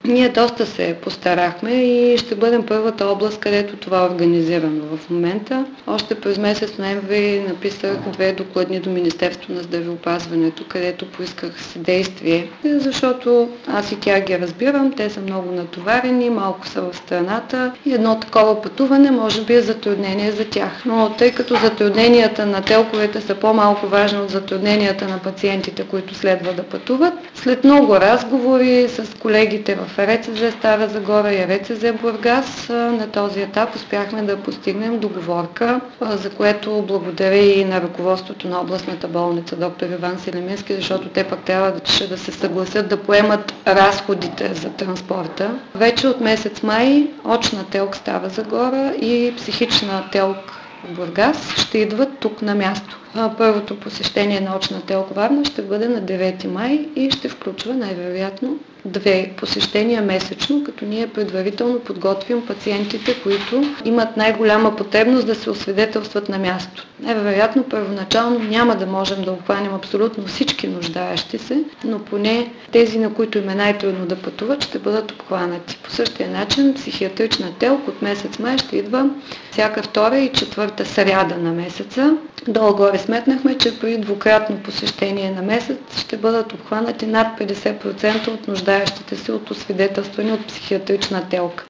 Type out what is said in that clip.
Ние доста се постарахме и ще бъдем първата област, където това е организирано в момента. Още през месец ноември написах 2 докладни до Министерството на здравеопазването, където поисках съдействие, защото аз и тя ги разбирам, те са много натоварени, малко са в страната и едно такова пътуване може би е затруднение за тях. Но тъй като затрудненията на телковете са по-малко важни от затрудненията на пациентите, които следва да пътуват, след много разговори с колегите в РЦЗ Стара Загора и РЦЗ Бургас, на този етап успяхме да постигнем договорка, за което благодаря и на ръководството на областната болница доктор Иван Селимински, защото те пък трябваше да се съгласят да поемат разходите за транспорта. Вече от месец май очна ТЕЛК Стара Загора и психична ТЕЛК Бургас ще идват тук на място. Първото посещение на очна ТЕЛК Варна ще бъде на 9 май и ще включва най-вероятно 2 посещения месечно, като ние предварително подготвим пациентите, които имат най-голяма потребност да се освидетелстват на място. Най-вероятно първоначално няма да можем да обхванем абсолютно всички нуждаещи се, но поне тези, на които им е най-трудно да пътуват, ще бъдат обхванати. По същия начин психиатрична ТЕЛК от месец май ще идва всяка втора и четвърта сряда на месеца. Долу-горе сметнахме, че при двукратно посещение на месец ще бъдат обхванати над 50% от нуждаещите се от освидетелстване от психиатрична ТЕЛК.